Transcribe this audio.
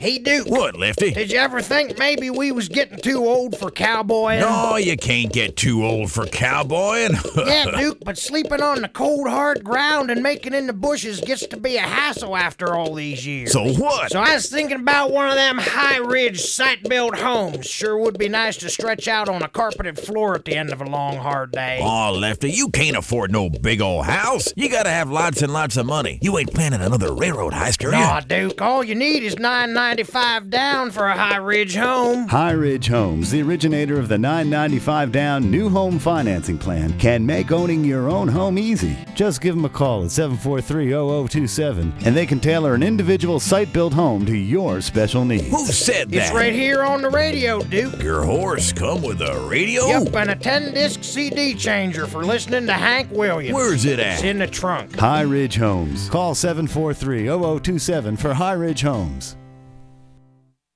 Hey, Duke. What, Lefty? Did you ever think maybe we was getting too old for cowboying? No, you can't get too old for cowboying. Yeah, Duke, but sleeping on the cold, hard ground and making in the bushes gets to be a hassle after all these years. So what? So I was thinking about one of them high-ridge, site-built homes. Sure would be nice to stretch out on a carpeted floor at the end of a long, hard day. Aw, Lefty, you can't afford no big old house. You gotta have lots and lots of money. You ain't planning another railroad heist, are you? Aw, Duke, all you need is $9.95 down for a high-ridge home. High Ridge Homes, the originator of the $9.95 down new home financing plan, can make owning your own home easy. Just give them a call at 743-0027 and they can tailor an individual site-built home to your special needs. Who said that? It's right here on the radio, Duke. Your horse come with a radio? Yep, and a 10-disc CD changer for listening to Hank Williams. Where's it It's at? in the trunk. High Ridge Homes. Call 743-0027 for High Ridge Homes.